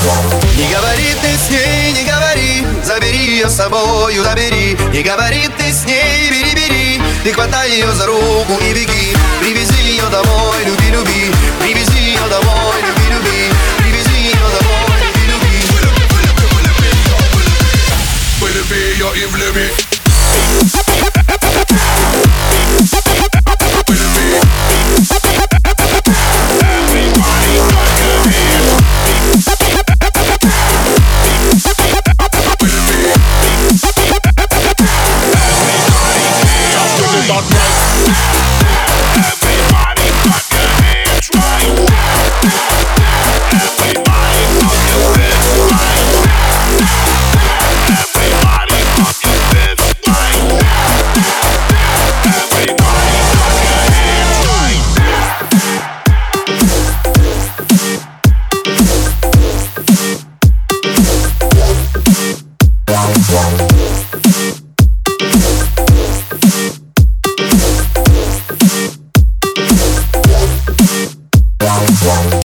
Не говори ты с ней, не говори, забери ее с собою, забери. Не говори ты с ней, бери, ты хватай ее за руку и беги. Привези ее домой, люби, привези ее домой.